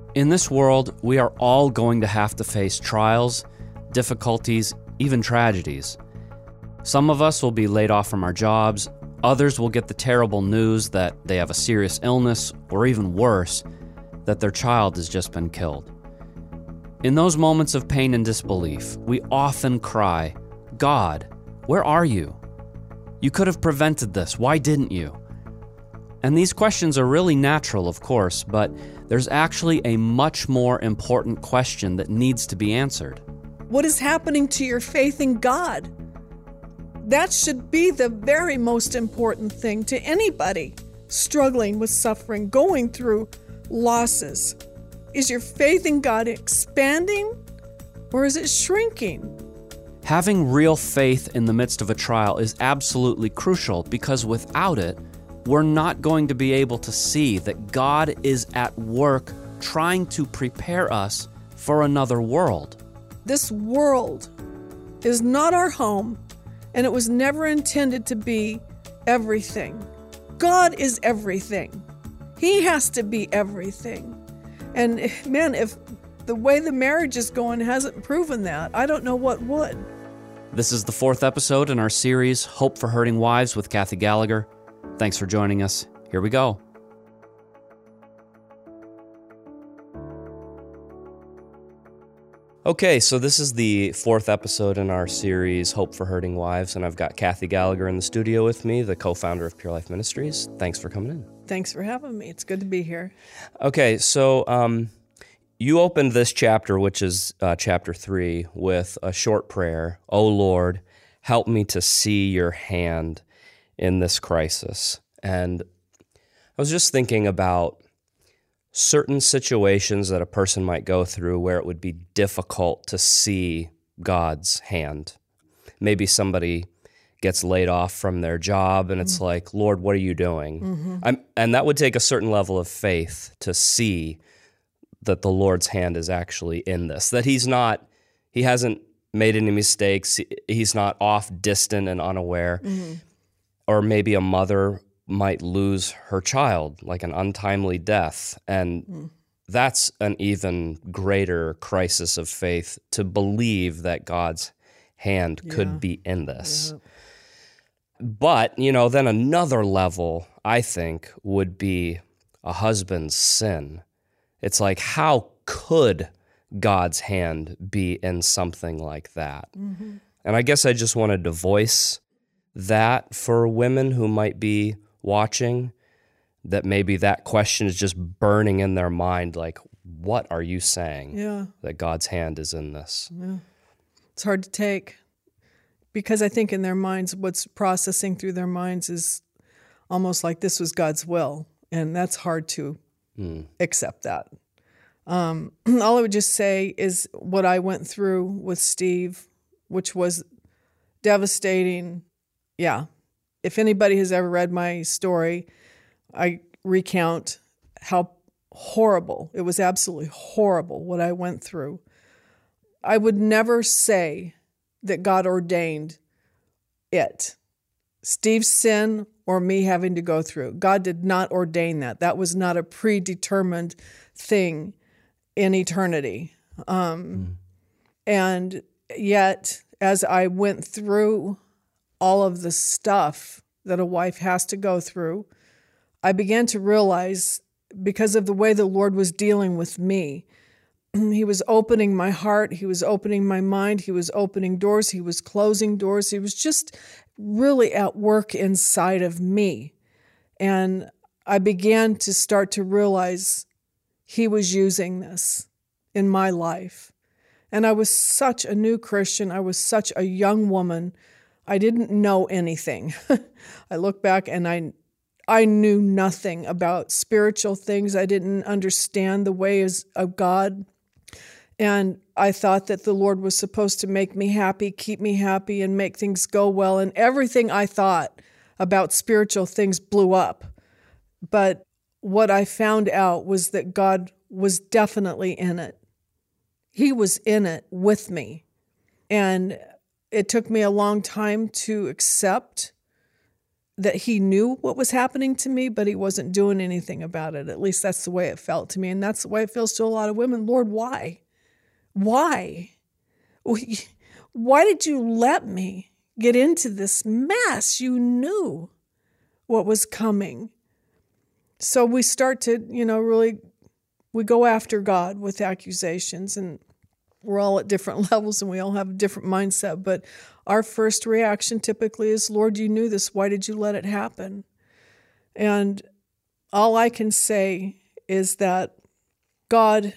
In this world, we are all going to have to face trials, difficulties, even tragedies. Some of us will be laid off from our jobs, others will get the terrible news that they have a serious illness, or even worse, that their child has just been killed. In those moments of pain and disbelief, we often cry, "God, where are you? You could have prevented this. Why didn't you?" And these questions are really natural, of course, but there's actually a much more important question that needs to be answered. What is happening to your faith in God? That should be the very most important thing to anybody struggling with suffering, going through losses. Is your faith in God expanding or is it shrinking? Having real faith in the midst of a trial is absolutely crucial because without it, we're not going to be able to see that God is at work trying to prepare us for another world. This world is not our home, and it was never intended to be everything. God is everything. He has to be everything. And man, if the way the marriage is going hasn't proven that, I don't know what would. This is the 4th episode in our series, Hope for Hurting Wives with Kathy Gallagher. Thanks for joining us. Here we go. Okay, so this is the 4th episode in our series, Hope for Hurting Wives, and I've got Kathy Gallagher in the studio with me, the co-founder of Pure Life Ministries. Thanks for coming in. Thanks for having me. It's good to be here. Okay, so you opened this chapter, which is chapter 3, with a short prayer. "Oh Lord, help me to see your hand in this crisis." And I was just thinking about certain situations that a person might go through where it would be difficult to see God's hand. Maybe somebody gets laid off from their job and it's like, "Lord, what are you doing?" And that would take a certain level of faith to see that the Lord's hand is actually in this, that he hasn't made any mistakes, he's not off, distant, and unaware. Or maybe a mother might lose her child, like an untimely death, and that's an even greater crisis of faith to believe that God's hand could be in this. But, then another level, I think, would be a husband's sin. It's like, how could God's hand be in something like that? And I guess I just wanted to voice that for women who might be watching, that maybe that question is just burning in their mind, like, what are you saying? That God's hand is in this? It's hard to take, because I think in their minds, what's processing through their minds is almost like this was God's will, and that's hard to accept that. All I would just say is what I went through with Steve, which was devastating. Yeah. If anybody has ever read my story, I recount how horrible, it was absolutely horrible what I went through. I would never say that God ordained it. Steve's sin or me having to go through. God did not ordain that. That was not a predetermined thing in eternity. And yet, as I went through all of the stuff that a wife has to go through, I began to realize, because of the way the Lord was dealing with me, He was opening my heart, He was opening my mind, He was opening doors, He was closing doors. He was just really at work inside of me. And I began to start to realize He was using this in my life. And I was such a new Christian. I was such a young woman. I didn't know anything. I look back and I knew nothing about spiritual things. I didn't understand the ways of God. And I thought that the Lord was supposed to make me happy, keep me happy, and make things go well. And everything I thought about spiritual things blew up. But what I found out was that God was definitely in it. He was in it with me. And it took me a long time to accept that he knew what was happening to me, but he wasn't doing anything about it. At least that's the way it felt to me. And that's the way it feels to a lot of women. Lord, why? Why? Why did you let me get into this mess? You knew what was coming. So we start to, really, we go after God with accusations, and we're all at different levels and we all have a different mindset. But our first reaction typically is, Lord, you knew this. Why did you let it happen? And all I can say is that God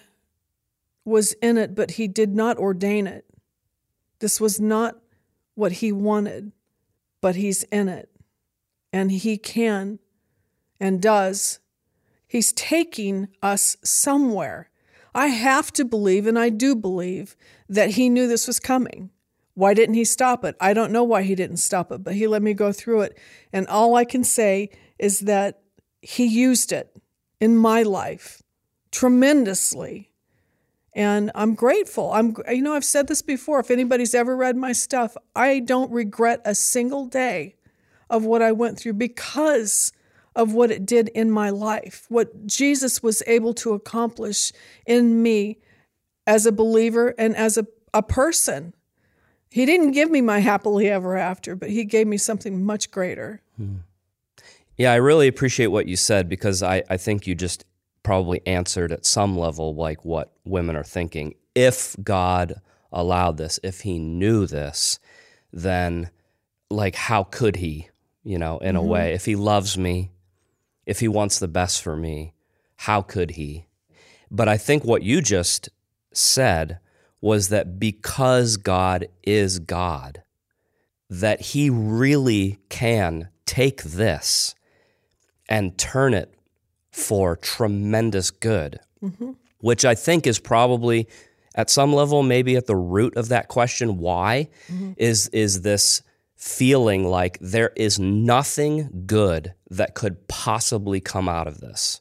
was in it, but he did not ordain it. This was not what he wanted, but he's in it. And he can and does. He's taking us somewhere. I have to believe, and I do believe, that he knew this was coming. Why didn't he stop it? I don't know why he didn't stop it, but he let me go through it. And all I can say is that he used it in my life tremendously. And I'm grateful. I've said this before. If anybody's ever read my stuff, I don't regret a single day of what I went through because of what it did in my life, what Jesus was able to accomplish in me as a believer and as a person. He didn't give me my happily ever after, but he gave me something much greater. Yeah, I really appreciate what you said, because I think you just probably answered at some level like what women are thinking. If God allowed this, if he knew this, then like how could he, in a way? If he loves me, if he wants the best for me, how could he? But I think what you just said was that because God is God, that he really can take this and turn it for tremendous good, which I think is probably at some level maybe at the root of that question, why, is this feeling like there is nothing good that could possibly come out of this.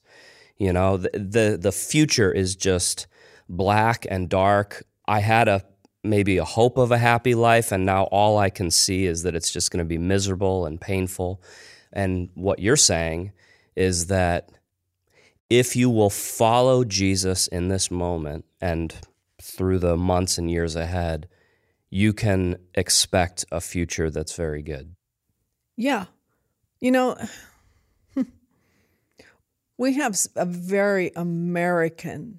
The future is just black and dark. I had maybe a hope of a happy life, and now all I can see is that it's just going to be miserable and painful. And what you're saying is that if you will follow Jesus in this moment and through the months and years ahead, you can expect a future that's very good. Yeah. We have a very American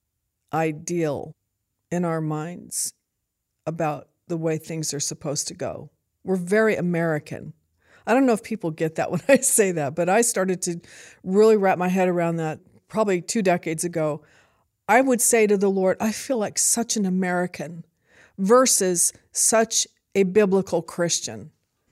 ideal in our minds about the way things are supposed to go. We're very American. I don't know if people get that when I say that, but I started to really wrap my head around that probably 2 decades ago. I would say to the Lord, I feel like such an American versus such a biblical Christian.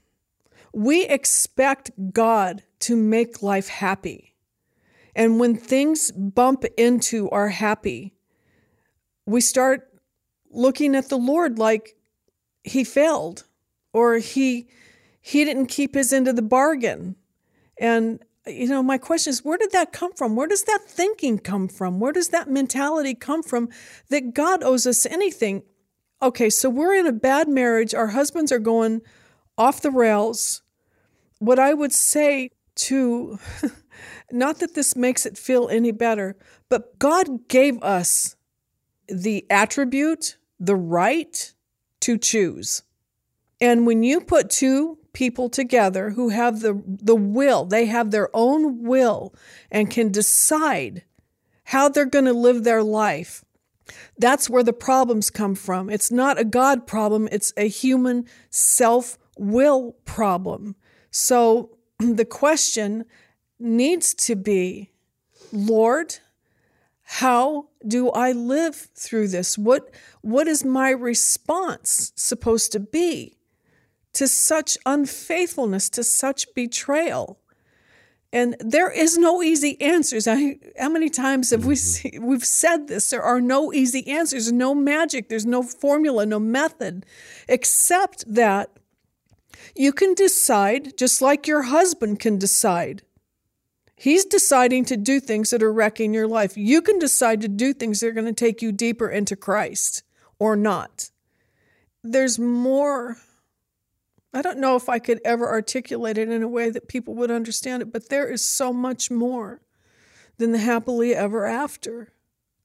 We expect God to make life happy. And when things bump into our happy, we start looking at the Lord like he failed or he didn't keep his end of the bargain. And, my question is, where did that come from? Where does that thinking come from? Where does that mentality come from that God owes us anything? Okay, so we're in a bad marriage. Our husbands are going off the rails. What I would say to, not that this makes it feel any better, but God gave us the attribute, the right to choose. And when you put two people together who have the will, they have their own will and can decide how they're going to live their life, that's where the problems come from. It's not a God problem. It's a human self-will problem. So the question needs to be, Lord, how do I live through this? What is my response supposed to be to such unfaithfulness, to such betrayal? And there is no easy answers. How many times have we've said this? There are no easy answers, no magic, there's no formula, no method, except that you can decide, just like your husband can decide. He's deciding to do things that are wrecking your life. You can decide to do things that are going to take you deeper into Christ or not. There's more I don't know if I could ever articulate it in a way that people would understand it, but there is so much more than the happily ever after.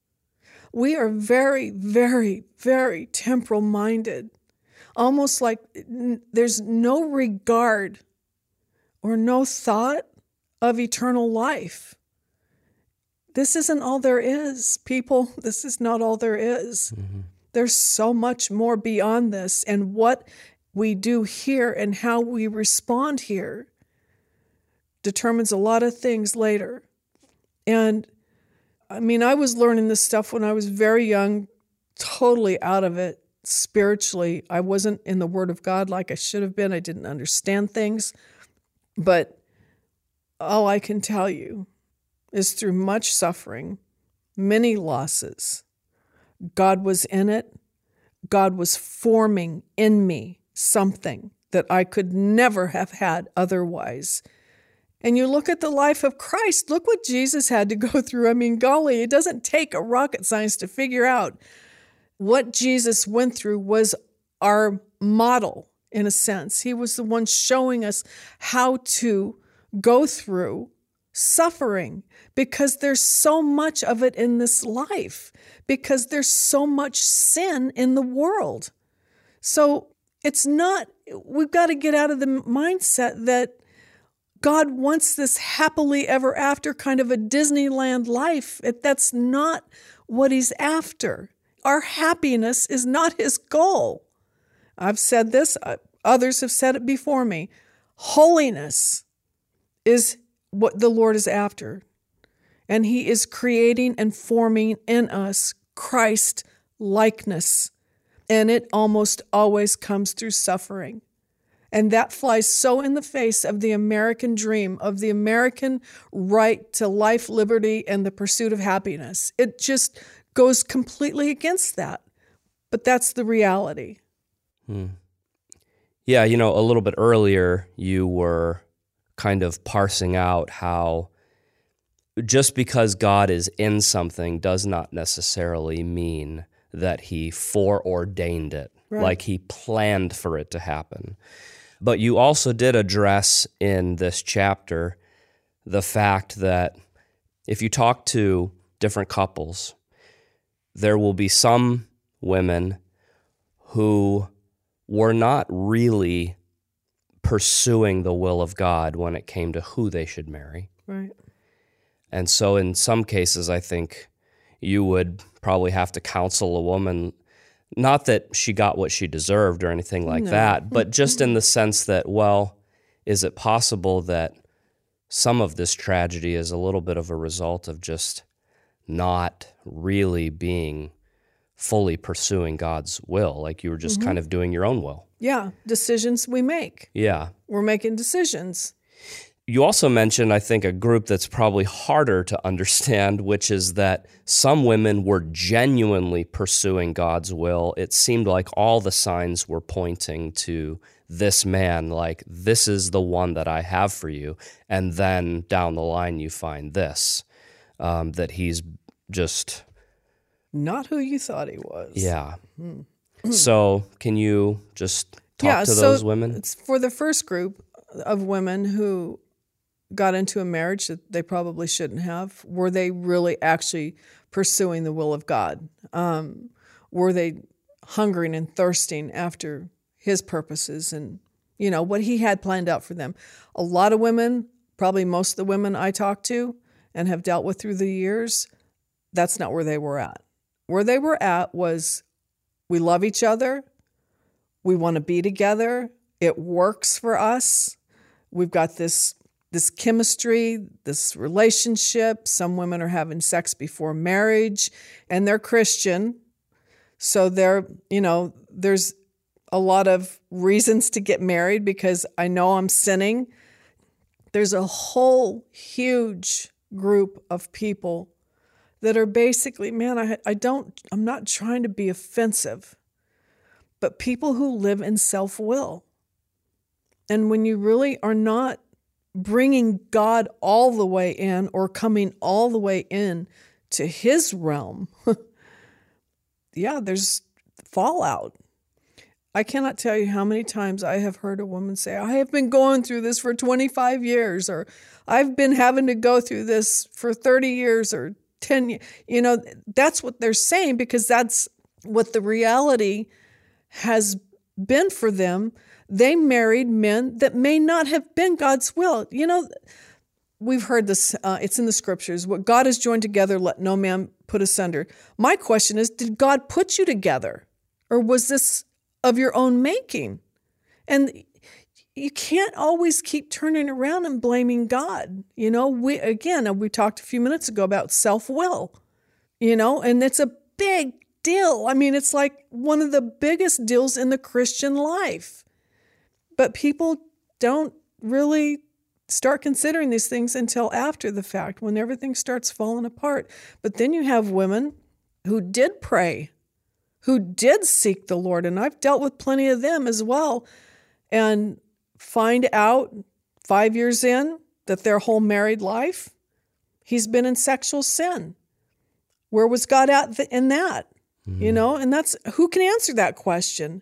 We are very, very, very temporal minded, almost like there's no regard or no thought of eternal life. This isn't all there is, people. This is not all there is. Mm-hmm. There's so much more beyond this, and what we do here and how we respond here determines a lot of things later. And I mean, I was learning this stuff when I was very young, totally out of it spiritually. I wasn't in the Word of God like I should have been. I didn't understand things. But all I can tell you is through much suffering, many losses, God was in it. God was forming in me something that I could never have had otherwise. And you look at the life of Christ, look what Jesus had to go through. I mean, golly, it doesn't take a rocket science to figure out what Jesus went through was our model, in a sense. He was the one showing us how to go through suffering, because there's so much of it in this life, because there's so much sin in the world. So we've got to get out of the mindset that God wants this happily ever after kind of a Disneyland life. That's not what He's after. Our happiness is not His goal. I've said this, others have said it before me. Holiness is what the Lord is after. And He is creating and forming in us Christ likeness. And it almost always comes through suffering. And that flies so in the face of the American dream, of the American right to life, liberty, and the pursuit of happiness. It just goes completely against that. But that's the reality. Yeah, a little bit earlier, you were kind of parsing out how just because God is in something does not necessarily mean that He foreordained it, right. Like He planned for it to happen. But you also did address in this chapter the fact that if you talk to different couples, there will be some women who were not really pursuing the will of God when it came to who they should marry. Right. And so in some cases, I think you would probably have to counsel a woman, not that she got what she deserved or anything like that, but just in the sense that, well, is it possible that some of this tragedy is a little bit of a result of just not really being fully pursuing God's will, like you were just kind of doing your own will? Yeah, decisions we make. Yeah. We're making decisions. You also mentioned, I think, a group that's probably harder to understand, which is that some women were genuinely pursuing God's will. It seemed like all the signs were pointing to this man, like, this is the one that I have for you. And then down the line, you find this, that he's just... not who you thought he was. Yeah. So can you just talk to those women? It's for the first group of women who got into a marriage that they probably shouldn't have. Were they really actually pursuing the will of God? Were they hungering and thirsting after His purposes and, what He had planned out for them? A lot of women, probably most of the women I talk to and have dealt with through the years, that's not where they were at. Where they were at was, we love each other, we want to be together, it works for us, we've got this chemistry, this relationship. Some women are having sex before marriage, and they're Christian. So there's a lot of reasons to get married because I know I'm sinning. There's a whole huge group of people that are basically, I'm not trying to be offensive, but people who live in self-will. And when you really are not bringing God all the way in or coming all the way in to His realm, there's fallout. I cannot tell you how many times I have heard a woman say, I have been going through this for 25 years, or I've been having to go through this for 30 years or 10 years. You know, that's what they're saying because that's what the reality has been for them. They married men that may not have been God's will. You know, we've heard this, it's in the scriptures, what God has joined together, let no man put asunder. My question is, did God put you together? Or was this of your own making? And you can't always keep turning around and blaming God. You know, we talked a few minutes ago about self-will, you know, and it's a big deal. I mean, it's like one of the biggest deals in the Christian life. But people don't really start considering these things until after the fact, when everything starts falling apart. But then you have women who did pray, who did seek the Lord, and I've dealt with plenty of them as well, and find out 5 years in that their whole married life, he's been in sexual sin. Where was God at in that? Mm-hmm. You know, and that's, who can answer that question?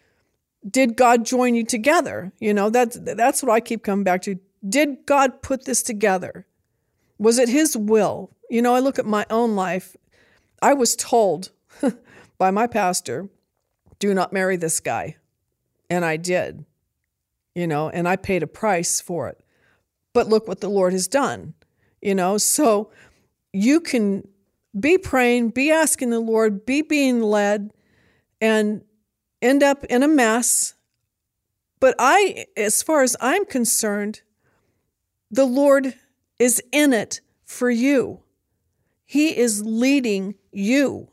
Did God join you together? You know, that's what I keep coming back to. Did God put this together? Was it his will? You know, I look at my own life. I was told by my pastor, do not marry this guy. And I did, you know, and I paid a price for it. But look what the Lord has done, you know. So you can be praying, be asking the Lord, be being led, and end up in a mess. But as far as I'm concerned, the Lord is in it for you. He is leading you.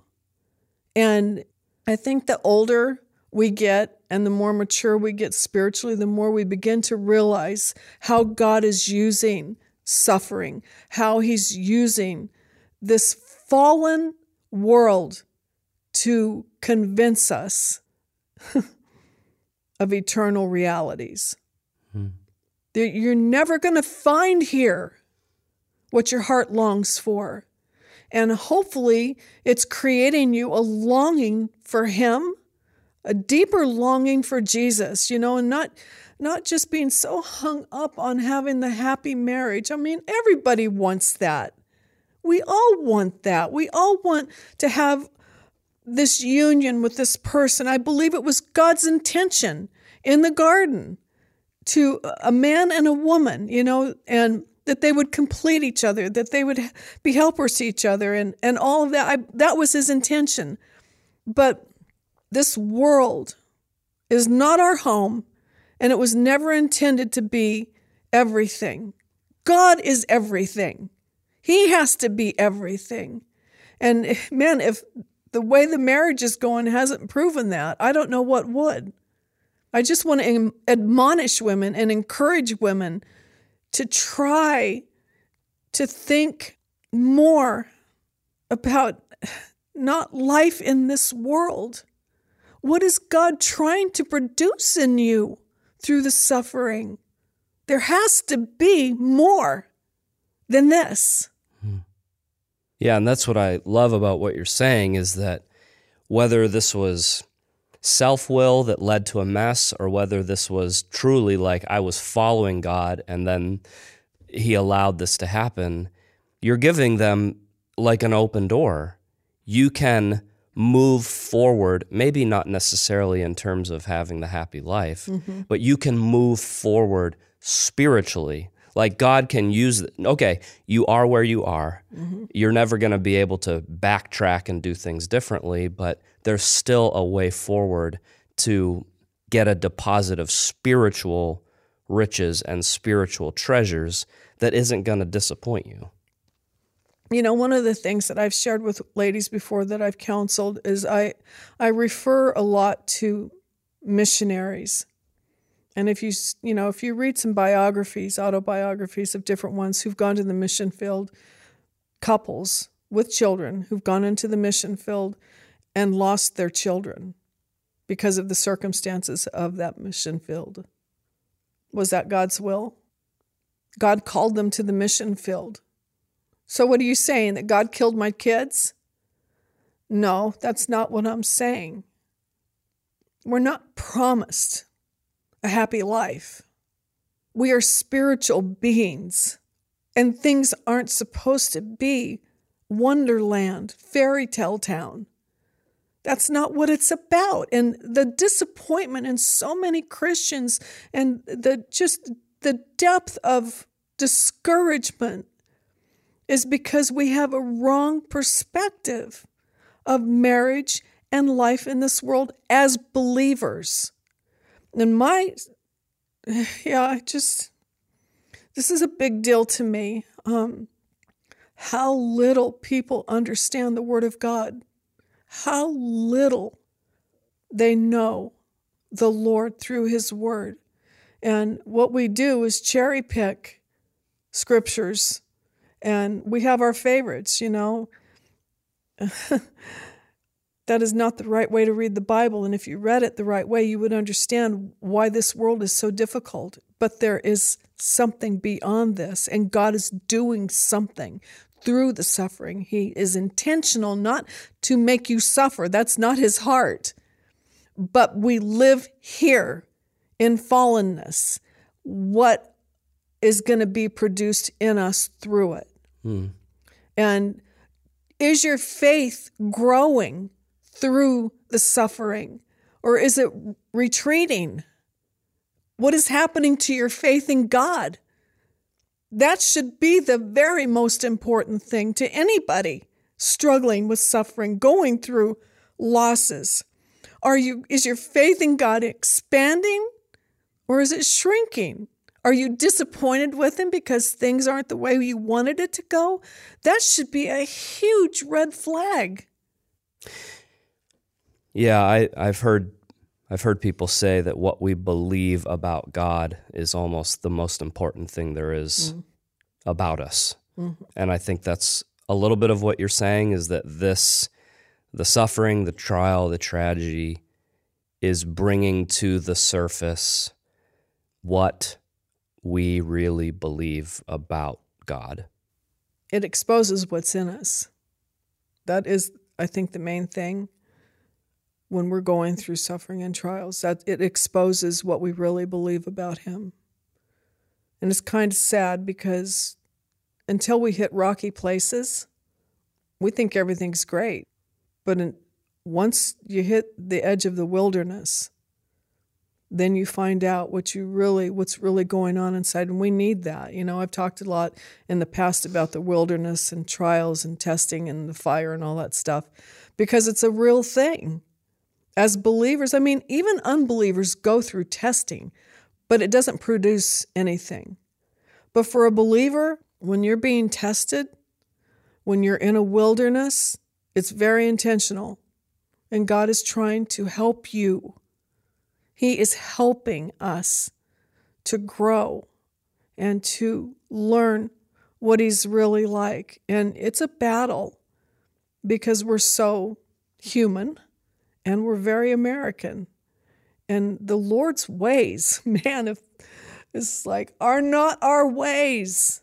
And I think the older we get and the more mature we get spiritually, the more we begin to realize how God is using suffering, how he's using this fallen world to convince us of eternal realities. You're never going to find here what your heart longs for. And hopefully it's creating you a longing for him, a deeper longing for Jesus, you know, and not just being so hung up on having the happy marriage. I mean, everybody wants that. We all want that. We all want to have this union with this person. I believe it was God's intention in the garden to a man and a woman, you know, and that they would complete each other, that they would be helpers to each other, and all of that. That was his intention. But this world is not our home, and it was never intended to be everything. God is everything. He has to be everything. And man, if the way the marriage is going hasn't proven that, I don't know what would. I just want to admonish women and encourage women to try to think more about not life in this world. What is God trying to produce in you through the suffering? There has to be more than this. Yeah, and that's what I love about what you're saying is that whether this was self-will that led to a mess or whether this was truly like I was following God and then he allowed this to happen, you're giving them like an open door. You can move forward, maybe not necessarily in terms of having the happy life, but you can move forward spiritually. Like God can use it. Okay, you are where you are. You're never going to be able to backtrack and do things differently, but there's still a way forward to get a deposit of spiritual riches and spiritual treasures that isn't going to disappoint you. You know, one of the things that I've shared with ladies before that I've counseled is I refer a lot to missionaries. And if you read some biographies, autobiographies of different ones who've gone to the mission field, couples with children who've gone into the mission field and lost their children because of the circumstances of that mission field. Was that God's will? God called them to the mission field. So what are you saying, that God killed my kids? No, that's not what I'm saying. We're not promised a happy life. We are spiritual beings, and things aren't supposed to be Wonderland, fairy tale town. That's not what it's about. And the disappointment in so many Christians and the depth of discouragement is because we have a wrong perspective of marriage and life in this world as believers. And this is a big deal to me. How little people understand the Word of God. How little they know the Lord through His Word. And what we do is cherry pick scriptures, and we have our favorites, That is not the right way to read the Bible. And if you read it the right way, you would understand why this world is so difficult. But there is something beyond this, and God is doing something through the suffering. He is intentional not to make you suffer. That's not His heart. But we live here in fallenness. What is going to be produced in us through it? And is your faith growing through the suffering, or is it retreating? What is happening to your faith in God? That should be the very most important thing to anybody struggling with suffering, going through losses. Is your faith in God expanding, or is it shrinking? Are you disappointed with Him because things aren't the way you wanted it to go? That should be a huge red flag. Yeah, I've heard people say that what we believe about God is almost the most important thing there is about us. Mm-hmm. And I think that's a little bit of what you're saying, is that the suffering, the trial, the tragedy is bringing to the surface what we really believe about God. It exposes what's in us. That is, I think, the main thing. When we're going through suffering and trials, that it exposes what we really believe about Him. And it's kind of sad because until we hit rocky places, we think everything's great. But once you hit the edge of the wilderness, then you find out what's really going on inside. And we need that. I've talked a lot in the past about the wilderness and trials and testing and the fire and all that stuff, because it's a real thing. As believers, even unbelievers go through testing, but it doesn't produce anything. But for a believer, when you're being tested, when you're in a wilderness, it's very intentional. And God is trying to help you. He is helping us to grow and to learn what He's really like. And it's a battle because we're so human. And we're very American. And the Lord's ways, man, it's like, are not our ways.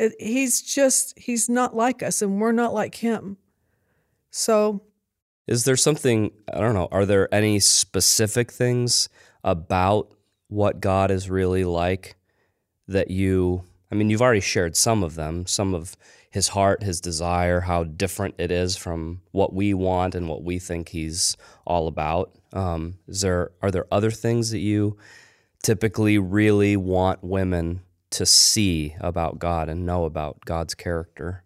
He's not like us, and we're not like Him. So. Is there something, I don't know, are there any specific things about what God is really like that you've already shared some of them, some of His heart, His desire, how different it is from what we want and what we think He's all about. Are there other things that you typically really want women to see about God and know about God's character?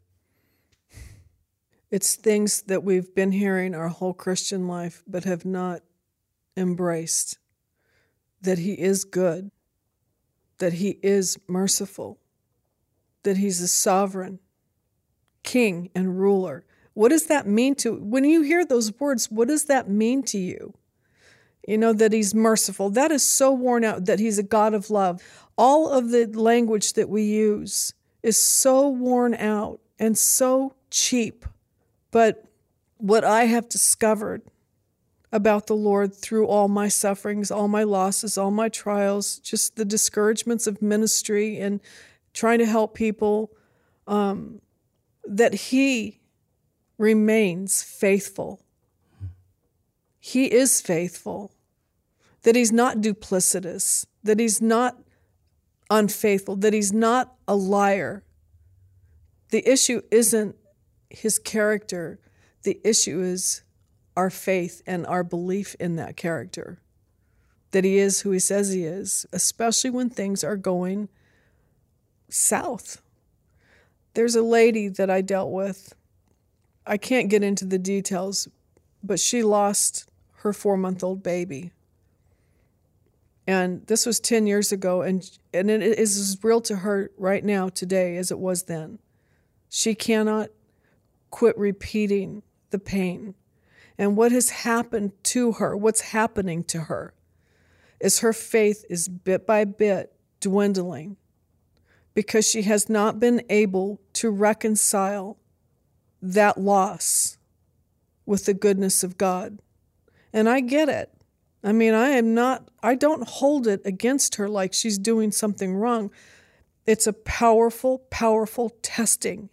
It's things that we've been hearing our whole Christian life but have not embraced. That He is good, that He is merciful, that He's a sovereign King and ruler. What does that mean when you hear those words, what does that mean to you? That He's merciful. That is so worn out, that He's a God of love. All of the language that we use is so worn out and so cheap. But what I have discovered about the Lord through all my sufferings, all my losses, all my trials, just the discouragements of ministry and trying to help people, that He remains faithful. He is faithful. that he's not duplicitous, that he's not unfaithful, that he's not a liar. The issue isn't his character. The issue is our faith and our belief in that character, that he is who he says he is, especially when things are going south. There's a lady that I dealt with. I can't get into the details, but she lost her 4-month-old baby. And this was 10 years ago, and it is as real to her right now, today, as it was then. She cannot quit repeating the pain. And what has happened to her, what's happening to her, is her faith is bit by bit dwindling because she has not been able to reconcile that loss with the goodness of God. And I get it. I mean, I don't hold it against her like she's doing something wrong. It's a powerful, powerful testing.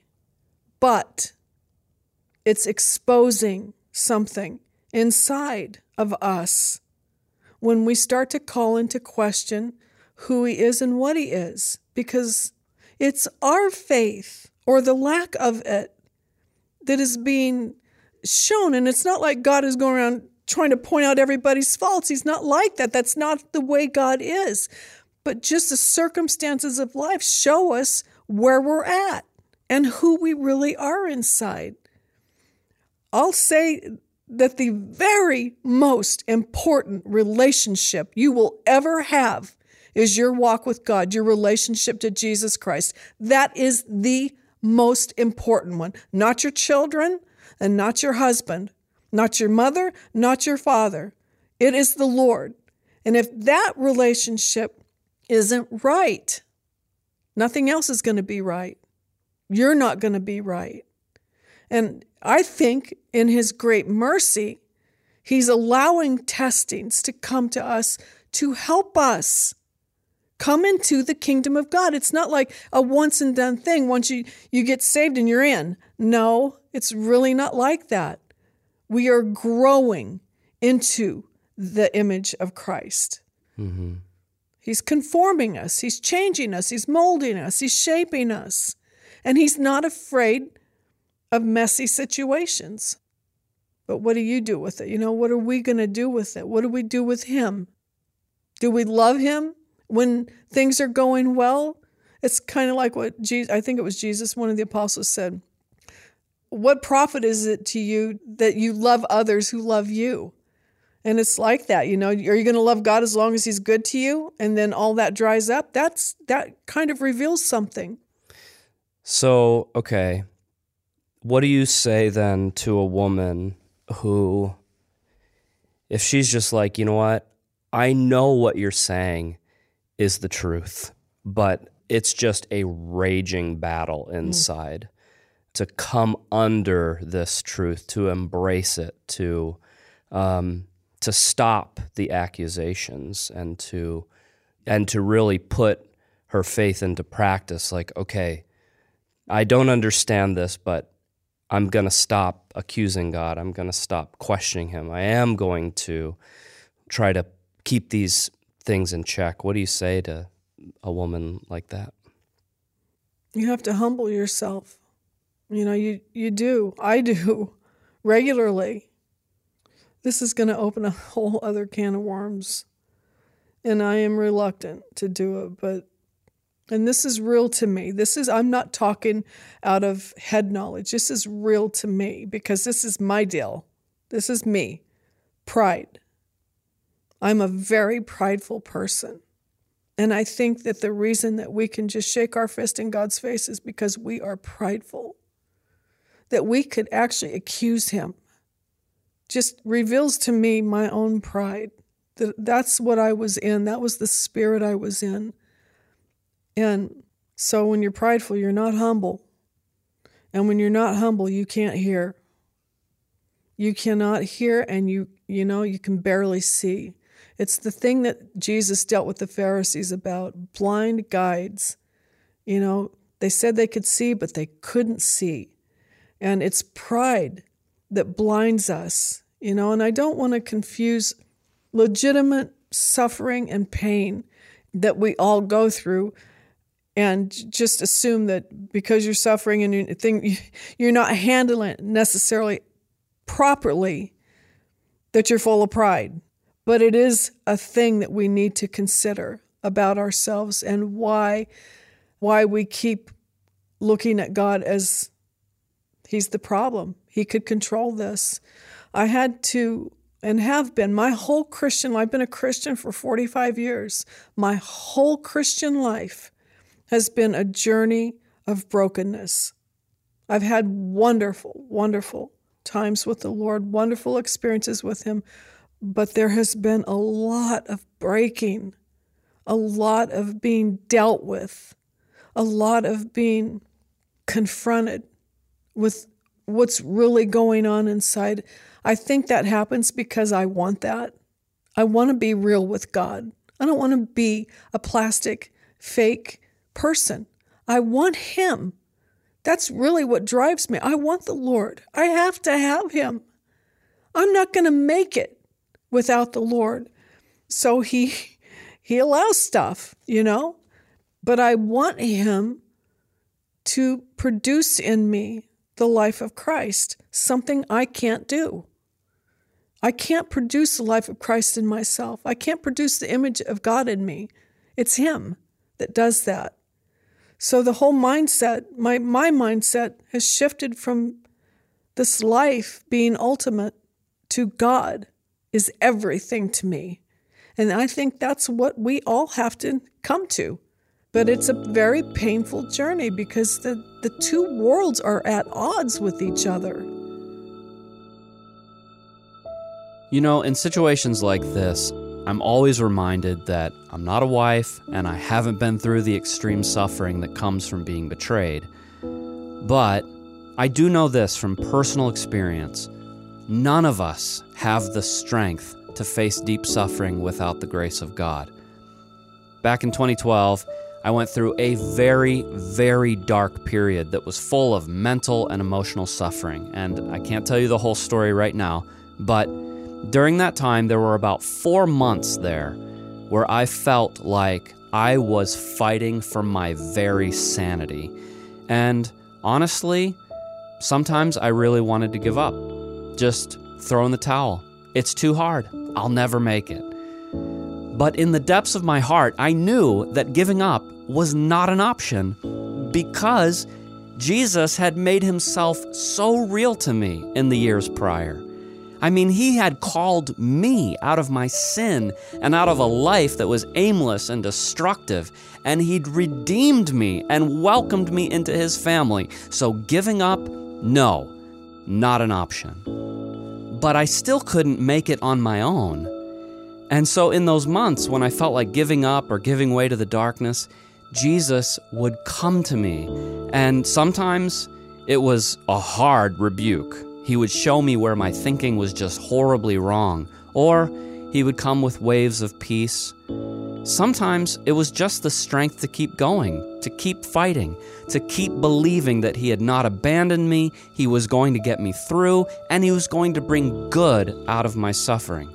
But it's exposing something inside of us when we start to call into question who he is and what he is, because it's our faith or the lack of it that is being shown. And it's not like God is going around trying to point out everybody's faults. He's not like that. That's not the way God is. But just the circumstances of life show us where we're at and who we really are inside. I'll say that the very most important relationship you will ever have is your walk with God, your relationship to Jesus Christ. That is the most important one. Not your children and not your husband, not your mother, not your father. It is the Lord. And if that relationship isn't right, nothing else is going to be right. You're not going to be right. And I think in his great mercy, he's allowing testings to come to us to help us come into the kingdom of God. It's not like a once and done thing. Once you get saved and you're in. No, it's really not like that. We are growing into the image of Christ. Mm-hmm. He's conforming us. He's changing us. He's molding us. He's shaping us. And he's not afraid of messy situations. But what do you do with it? What are we going to do with it? What do we do with him? Do we love him when things are going well? It's kind of like what Jesus, I think it was Jesus, one of the apostles, said. What profit is it to you that you love others who love you? And it's like that, Are you going to love God as long as he's good to you? And then all that dries up? That kind of reveals something. So, okay. What do you say then to a woman who, if she's just like, you know what? I know what you're saying is the truth, but it's just a raging battle inside. To come under this truth, to embrace it, to stop the accusations, and to really put her faith into practice. Like, okay, I don't understand this, but I'm going to stop accusing God. I'm going to stop questioning him. I am going to try to keep these things in check. What do you say to a woman like that? You have to humble yourself. You do. I do regularly. This is going to open a whole other can of worms. And I am reluctant to do it, and this is real to me. I'm not talking out of head knowledge. This is real to me because this is my deal. This is me. Pride. I'm a very prideful person. And I think that the reason that we can just shake our fist in God's face is because we are prideful. That we could actually accuse him just reveals to me my own pride. That's what I was in. That was the spirit I was in. And so when you're prideful, you're not humble. And when you're not humble, you can't hear. You cannot hear, and you can barely see. It's the thing that Jesus dealt with the Pharisees about, blind guides. They said they could see, but they couldn't see. And it's pride that blinds us, and I don't want to confuse legitimate suffering and pain that we all go through and just assume that because you're suffering and you're not handling it necessarily properly, that you're full of pride. But it is a thing that we need to consider about ourselves and why we keep looking at God as He's the problem. He could control this. I had to and have been my whole Christian life. I've been a Christian for 45 years. My whole Christian life has been a journey of brokenness. I've had wonderful, wonderful times with the Lord, wonderful experiences with Him, but there has been a lot of breaking, a lot of being dealt with, a lot of being confronted with what's really going on inside. I think that happens because I want that. I want to be real with God. I don't want to be a plastic, fake person. I want Him. That's really what drives me. I want the Lord. I have to have Him. I'm not going to make it without the Lord. So He allows stuff, but I want Him to produce in me the life of Christ, something I can't do. I can't produce the life of Christ in myself. I can't produce the image of God in me. It's Him that does that. So the whole mindset, my mindset has shifted from this life being ultimate to God is everything to me. And I think that's what we all have to come to. But it's a very painful journey because the two worlds are at odds with each other. In situations like this, I'm always reminded that I'm not a wife and I haven't been through the extreme suffering that comes from being betrayed. But I do know this from personal experience. None of us have the strength to face deep suffering without the grace of God. Back in 2012, I went through a very, very dark period that was full of mental and emotional suffering. And I can't tell you the whole story right now, but during that time, there were about 4 months there where I felt like I was fighting for my very sanity. And honestly, sometimes I really wanted to give up. Just throw in the towel. It's too hard. I'll never make it. But in the depths of my heart, I knew that giving up was not an option because Jesus had made Himself so real to me in the years prior. I mean, He had called me out of my sin and out of a life that was aimless and destructive, and He'd redeemed me and welcomed me into His family. So giving up, no, not an option. But I still couldn't make it on my own. And so in those months when I felt like giving up or giving way to the darkness, Jesus would come to me. And sometimes it was a hard rebuke. He would show me where my thinking was just horribly wrong, or He would come with waves of peace. Sometimes it was just the strength to keep going, to keep fighting, to keep believing that He had not abandoned me, He was going to get me through, and He was going to bring good out of my suffering.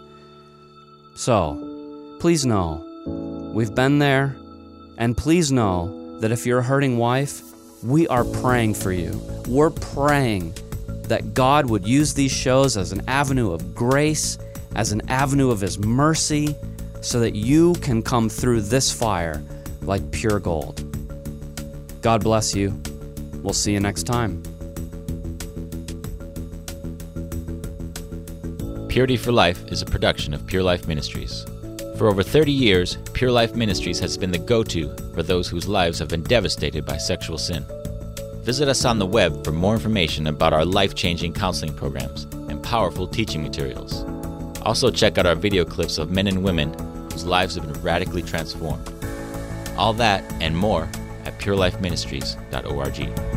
So, please know, we've been there, and please know that if you're a hurting wife, we are praying for you. We're praying that God would use these shows as an avenue of grace, as an avenue of His mercy, so that you can come through this fire like pure gold. God bless you. We'll see you next time. Purity for Life is a production of Pure Life Ministries. For over 30 years, Pure Life Ministries has been the go-to for those whose lives have been devastated by sexual sin. Visit us on the web for more information about our life-changing counseling programs and powerful teaching materials. Also check out our video clips of men and women whose lives have been radically transformed. All that and more at purelifeministries.org.